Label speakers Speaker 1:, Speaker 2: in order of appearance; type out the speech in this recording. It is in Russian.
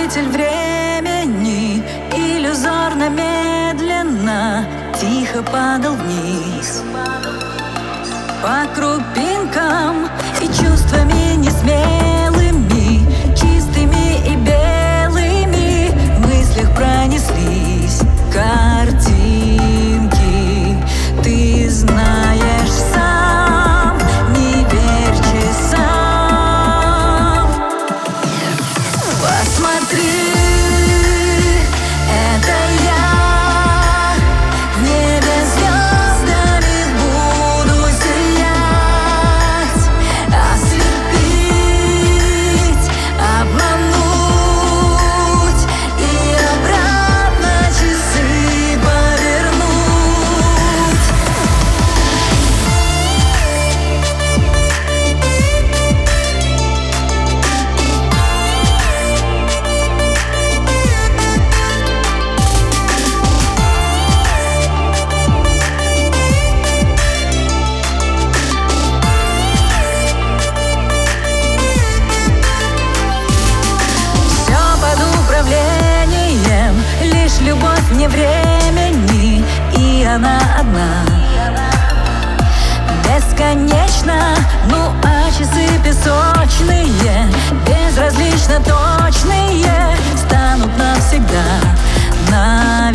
Speaker 1: Двигатель времени иллюзорно медленно тихо падал вниз по крупинкам и чувствами несмелыми, чистыми и белыми в мыслях пронеслись картинки. Ты знаешь сам, не верь часам. Посмотри, это я в небе звездами буду сиять, ослепить, обмануть и обратно часы повернуть. Все под управлением, лишь любовь вне времени, и она одна. Бесконечно, ну а часы песочные, безразлично точные, станут навсегда навечно.